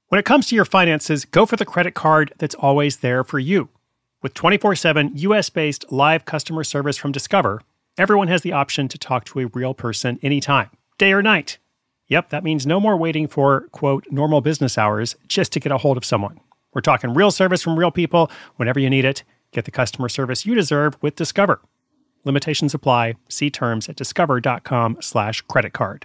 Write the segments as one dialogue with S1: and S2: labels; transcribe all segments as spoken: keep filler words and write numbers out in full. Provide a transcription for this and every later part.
S1: When it comes to your finances, go for the credit card that's always there for you. With twenty-four seven U S-based live customer service from Discover, everyone has the option to talk to a real person anytime, day or night. Yep, that means no more waiting for, quote, normal business hours just to get a hold of someone. We're talking real service from real people whenever you need it. Get the customer service you deserve with Discover. Limitations apply. See terms at discover.com slash credit card.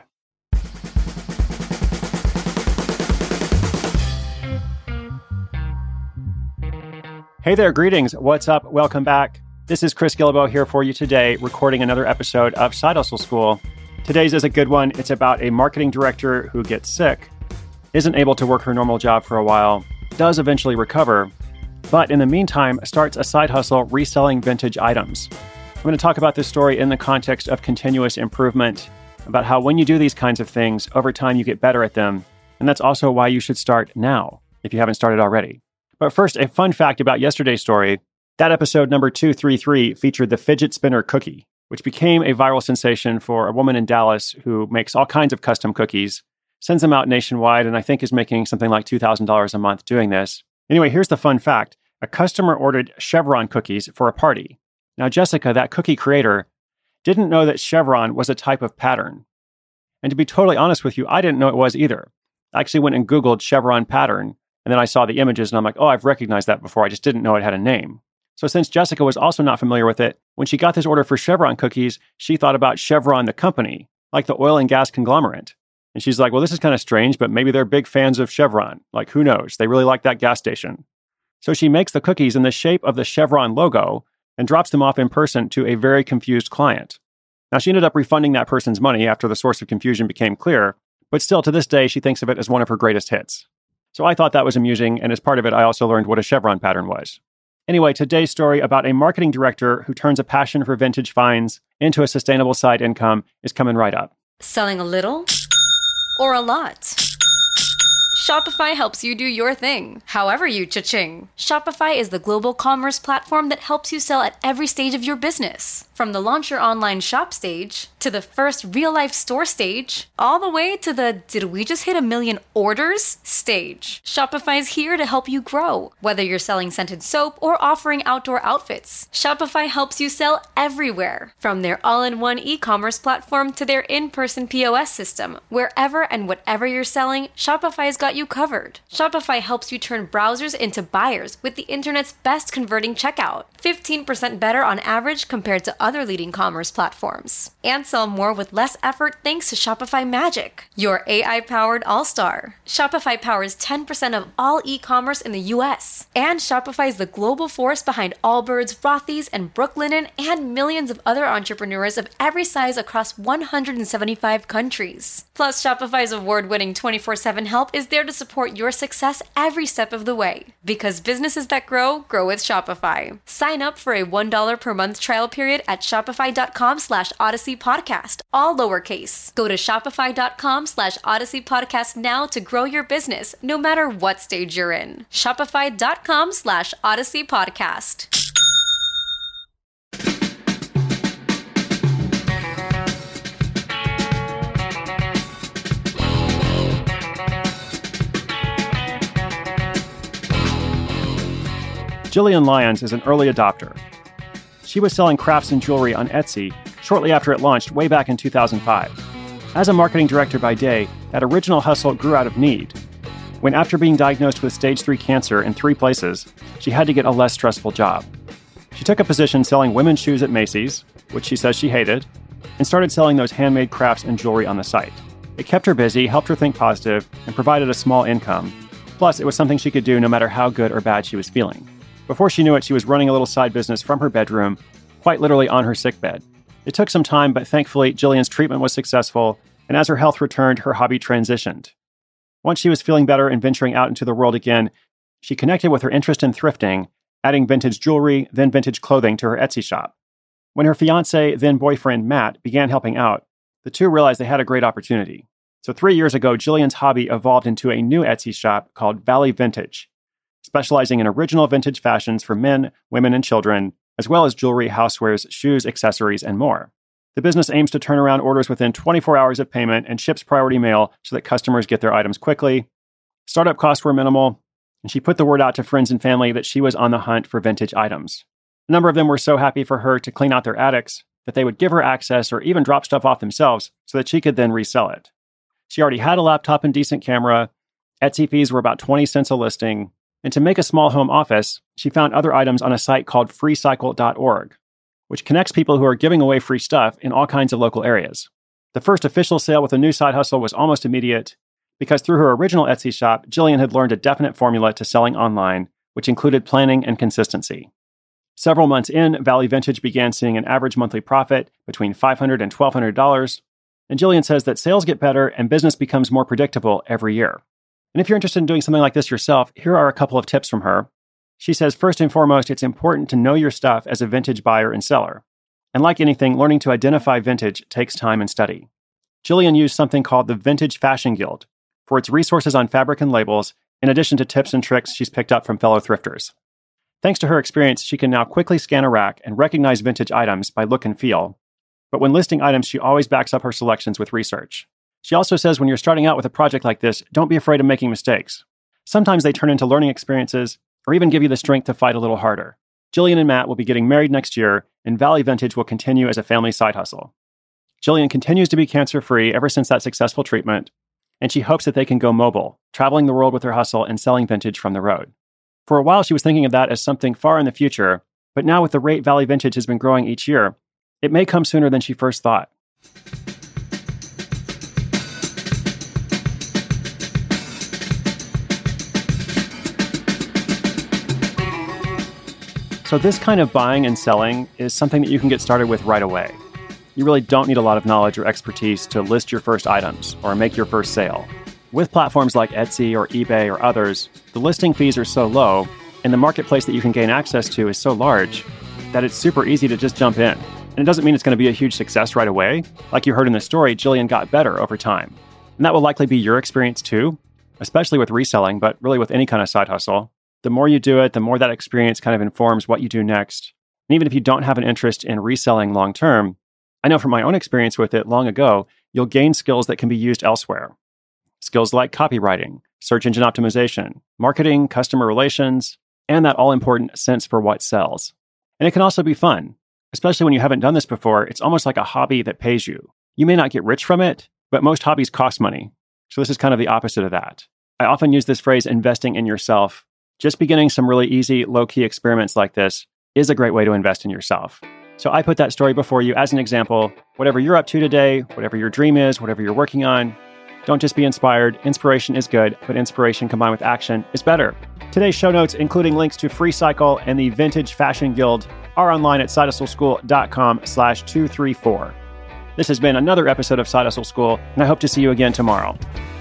S1: Hey there, greetings. What's up? Welcome back. This is Chris Guillebeau here for you today, recording another episode of Side Hustle School. Today's is a good one. It's about a marketing director who gets sick, isn't able to work her normal job for a while, does eventually recover, but in the meantime starts a side hustle reselling vintage items. I'm going to talk about this story in the context of continuous improvement, about how when you do these kinds of things, over time you get better at them, and that's also why you should start now, if you haven't started already. But first, a fun fact about yesterday's story. That episode number two thirty-three featured the fidget spinner cookie, which became a viral sensation for a woman in Dallas who makes all kinds of custom cookies, sends them out nationwide, and I think is making something like two thousand dollars a month doing this. Anyway, here's the fun fact. A customer ordered Chevron cookies for a party. Now, Jessica, that cookie creator, didn't know that chevron was a type of pattern. And to be totally honest with you, I didn't know it was either. I actually went and Googled chevron pattern, and then I saw the images and I'm like, oh, I've recognized that before. I just didn't know it had a name. So since Jessica was also not familiar with it, when she got this order for Chevron cookies, she thought about Chevron, the company, like the oil and gas conglomerate. And she's like, well, this is kind of strange, but maybe they're big fans of Chevron. Like, who knows? They really like that gas station. So she makes the cookies in the shape of the Chevron logo and drops them off in person to a very confused client. Now, she ended up refunding that person's money after the source of confusion became clear, but still to this day, she thinks of it as one of her greatest hits. So I thought that was amusing, and as part of it, I also learned what a chevron pattern was. Anyway, today's story about a marketing director who turns a passion for vintage finds into a sustainable side income is coming right up.
S2: Selling a little or a lot? Shopify helps you do your thing, however you cha-ching. Shopify is the global commerce platform that helps you sell at every stage of your business. From the launch your online shop stage, to the first real-life store stage, all the way to the did we just hit a million orders stage. Shopify is here to help you grow. Whether you're selling scented soap or offering outdoor outfits, Shopify helps you sell everywhere. From their all-in-one e-commerce platform to their in-person P O S system, wherever and whatever you're selling, Shopify's got you covered. Shopify helps you turn browsers into buyers with the internet's best converting checkout. fifteen percent better on average compared to other leading commerce platforms. And sell more with less effort thanks to Shopify Magic, your A I-powered all-star. Shopify powers ten percent of all e-commerce in the U S. And Shopify is the global force behind Allbirds, Rothy's, and Brooklinen, and millions of other entrepreneurs of every size across one hundred seventy-five countries. Plus, Shopify's award-winning twenty-four seven help is there to support your success every step of the way. Because businesses that grow, grow with Shopify. Sign up for a one dollar per month trial period at shopify.com slash Odyssey Podcast, all lowercase. Go to shopify.com slash Odyssey Podcast now to grow your business, no matter what stage you're in. Shopify.com slash Odyssey Podcast.
S1: Jillian Lyons is an early adopter. She was selling crafts and jewelry on Etsy shortly after it launched way back in two thousand five. As a marketing director by day, that original hustle grew out of need. When after being diagnosed with stage three cancer in three places, she had to get a less stressful job. She took a position selling women's shoes at Macy's, which she says she hated, and started selling those handmade crafts and jewelry on the site. It kept her busy, helped her think positive, and provided a small income. Plus, it was something she could do no matter how good or bad she was feeling. Before she knew it, she was running a little side business from her bedroom, quite literally on her sickbed. It took some time, but thankfully, Jillian's treatment was successful, and as her health returned, her hobby transitioned. Once she was feeling better and venturing out into the world again, she connected with her interest in thrifting, adding vintage jewelry, then vintage clothing to her Etsy shop. When her fiancé, then boyfriend, Matt, began helping out, the two realized they had a great opportunity. So three years ago, Jillian's hobby evolved into a new Etsy shop called Valley Vintage, specializing in original vintage fashions for men, women, and children, as well as jewelry, housewares, shoes, accessories, and more. The business aims to turn around orders within twenty-four hours of payment and ships priority mail so that customers get their items quickly. Startup costs were minimal, and she put the word out to friends and family that she was on the hunt for vintage items. A number of them were so happy for her to clean out their attics that they would give her access or even drop stuff off themselves so that she could then resell it. She already had a laptop and decent camera. Etsy fees were about twenty cents a listing. And to make a small home office, she found other items on a site called free cycle dot org, which connects people who are giving away free stuff in all kinds of local areas. The first official sale with a new side hustle was almost immediate because through her original Etsy shop, Jillian had learned a definite formula to selling online, which included planning and consistency. Several months in, Valley Vintage began seeing an average monthly profit between five hundred dollars and twelve hundred dollars, and Jillian says that sales get better and business becomes more predictable every year. And if you're interested in doing something like this yourself, here are a couple of tips from her. She says, first and foremost, it's important to know your stuff as a vintage buyer and seller. And like anything, learning to identify vintage takes time and study. Jillian used something called the Vintage Fashion Guild for its resources on fabric and labels, in addition to tips and tricks she's picked up from fellow thrifters. Thanks to her experience, she can now quickly scan a rack and recognize vintage items by look and feel. But when listing items, she always backs up her selections with research. She also says when you're starting out with a project like this, don't be afraid of making mistakes. Sometimes they turn into learning experiences or even give you the strength to fight a little harder. Jillian and Matt will be getting married next year, and Valley Vintage will continue as a family side hustle. Jillian continues to be cancer-free ever since that successful treatment, and she hopes that they can go mobile, traveling the world with her hustle and selling vintage from the road. For a while, she was thinking of that as something far in the future, but now with the rate Valley Vintage has been growing each year, it may come sooner than she first thought. So this kind of buying and selling is something that you can get started with right away. You really don't need a lot of knowledge or expertise to list your first items or make your first sale. With platforms like Etsy or eBay or others, the listing fees are so low and the marketplace that you can gain access to is so large that it's super easy to just jump in. And it doesn't mean it's going to be a huge success right away. Like you heard in the story, Jillian got better over time. And that will likely be your experience too, especially with reselling, but really with any kind of side hustle. The more you do it, the more that experience kind of informs what you do next. And even if you don't have an interest in reselling long term, I know from my own experience with it long ago, you'll gain skills that can be used elsewhere. Skills like copywriting, search engine optimization, marketing, customer relations, and that all-important sense for what sells. And it can also be fun, especially when you haven't done this before. It's almost like a hobby that pays you. You may not get rich from it, but most hobbies cost money. So this is kind of the opposite of that. I often use this phrase, investing in yourself. Just beginning some really easy, low-key experiments like this is a great way to invest in yourself. So I put that story before you as an example. Whatever you're up to today, whatever your dream is, whatever you're working on, don't just be inspired. Inspiration is good, but inspiration combined with action is better. Today's show notes, including links to Free Cycle and the Vintage Fashion Guild, are online at sidehustleschool.com slash 234. This has been another episode of Side Hustle School, and I hope to see you again tomorrow.